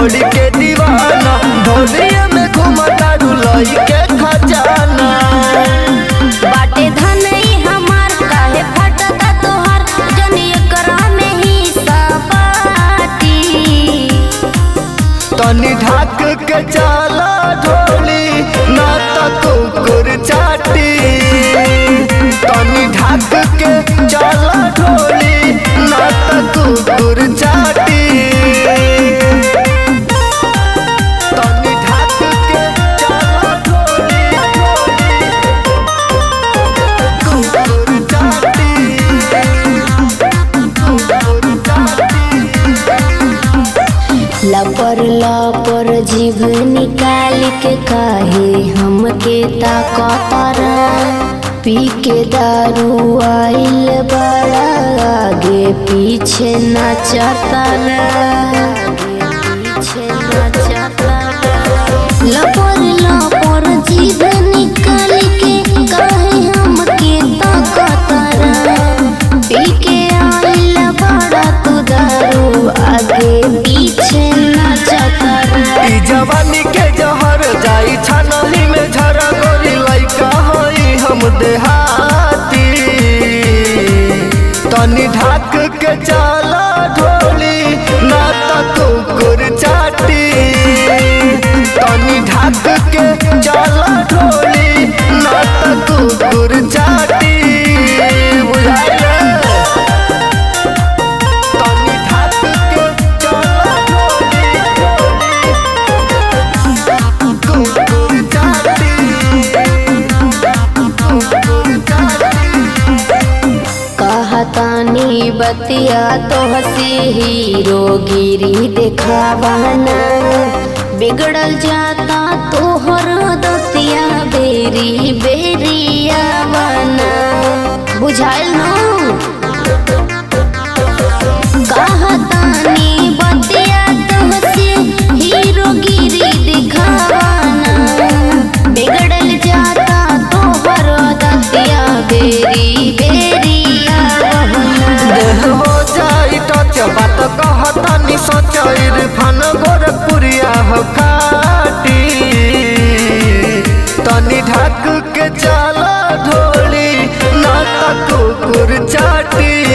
ढोली के दीवाना, ढोलिया में घुमता रुलई के खजाना। बाटे धनई हमार काहे फटता तोहार, जनी एकरा में ही सपाटी। तनी ढाक के चला ढोली ना त कुकुर चाटी। तनी ढाक के चला ढोली ना त कुकुर चाटी। तनी ढाक के चला ढोली कुकुर चाटी, कुकुर चाटी। लपर लपर जीभ निकाल के काहे हमके ताकतरा। पी के दारू आइल बड़ा आगे पीछे नचतरा। लपर लपर जीभ निकाल के काहे हमके ताकतरा। पी के आइल बड़ा तू दारू आगे पीछे नचतरा। ई जवानी के जहर जाई छानली में झरा, गोरी लइका हई हम देहाती। तनी ढाक के चला ढोली ना त कुकुर चाटी। तनी ढाक के चला ढोली ना त कुकुर चाटी। बुझाइल? तनी ढाक के चला ढोली कुकुर चाटी, कुकुर चाटी। कहतानी बतिया तो हसी हीरो गिरी देखावाना। बिगड़ल जाता तोहर दतिया बेरी बेरिया बना। बुझाइल न? कहतानी बतिया तो हसी हीरो गिरी देखावाना। बिगड़ल जाता तोहर दतिया बेरी बेरिया बना। देह हो जाई टच बात कहतानी सच, इरफान गोरखपुरिया हो काटी। तनी ढाक के चला ढोली ना त कुकुर चाटी।